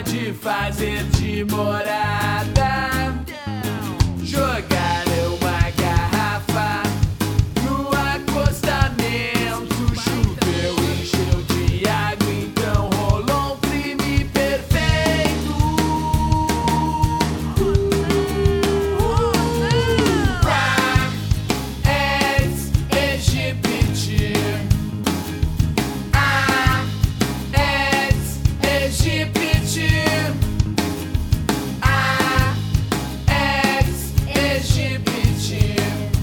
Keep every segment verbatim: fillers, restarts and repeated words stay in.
pode fazer de morada. Jogaram uma garrafa no acostamento. Choveu, encheu de água, então rolou um crime perfeito. Crime is Egypt. Ah, is Egypt. Ah, is Egypt.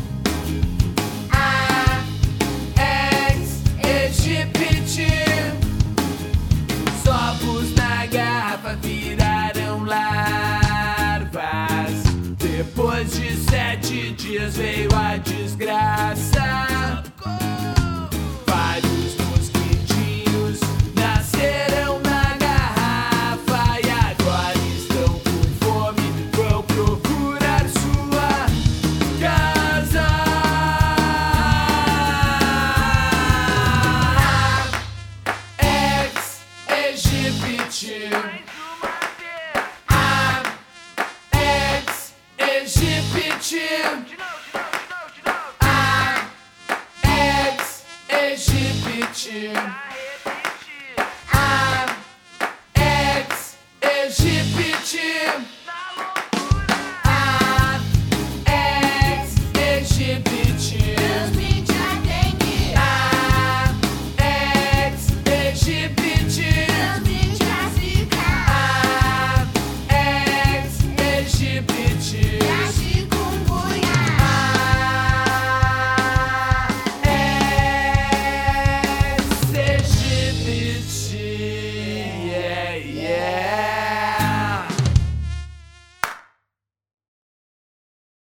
Ah, is Egypt. Os ovos na garrafa viraram larvas. Depois de sete dias veio a desgraça. Vários mosquitinhos nasceram na garrafa e agora estão com fome, vão procurar sua casa. Ex-Egypt. Ex-Egypt. Ah, ex-Egypt.